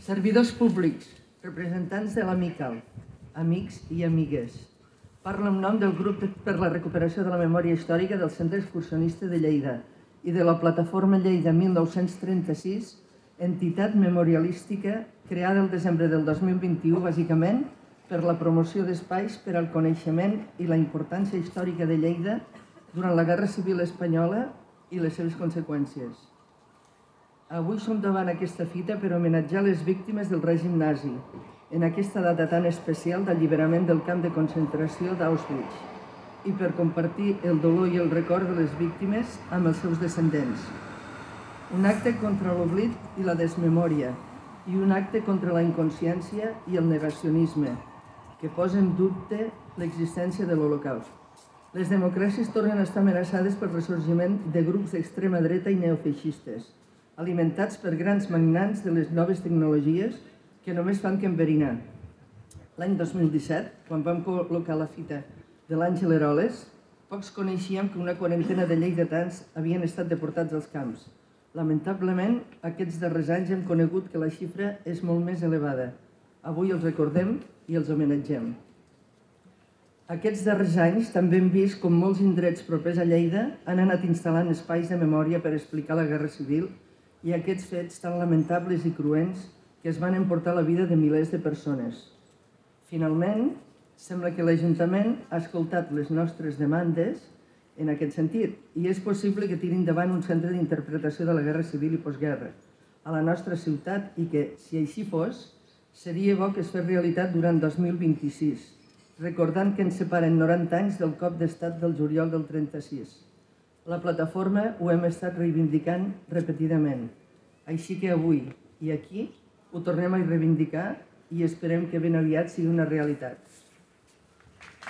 Servidors públics, representants de l'AMICAL, amics i amigues. Parlo en nom del Grup per la Recuperació de la Memòria Històrica del Centre Excursionista de Lleida i de la Plataforma Lleida 1936, entitat memorialística creada el desembre del 2021, bàsicament per la promoció d'espais per al coneixement i la importància històrica de Lleida durant la Guerra Civil Espanyola i les seves conseqüències. Avui som davant aquesta fita per homenatjar les víctimes del règim nazi, en aquesta data tan especial d'alliberament del camp de concentració d'Auschwitz, i per compartir el dolor i el record de les víctimes amb els seus descendents. Un acte contra l'oblit i la desmemòria, i un acte contra la inconsciència i el negacionisme, que posa en dubte l'existència de l'Holocaust. Les democràcies tornen a estar amenaçades pel ressorgiment de grups d'extrema dreta i neofeixistes, alimentats per grans magnats de les noves tecnologies que només fan que enverinar. L'any 2017, quan vam col·locar la fita de l'Àngel Eroles, pocs coneixíem que una quarantena de lleidatans havien estat deportats als camps. Lamentablement, aquests darrers anys hem conegut que la xifra és molt més elevada. Avui els recordem i els homenatgem. Aquests darrers anys també hem vist com molts indrets propers a Lleida han anat instal·lant espais de memòria per explicar la Guerra Civil i aquests fets tan lamentables i cruents que es van emportar la vida de milers de persones. Finalment, sembla que l'Ajuntament ha escoltat les nostres demandes en aquest sentit i és possible que tiri endavant un centre d'interpretació de la Guerra Civil i postguerra a la nostra ciutat i que, si així fos, seria bo que es fes realitat durant 2026, recordant que ens separen 90 anys del cop d'estat del juliol del 36. La plataforma ho hem estat reivindicant repetidament. Així que avui i aquí ho tornem a reivindicar i esperem que ben aviat sigui una realitat.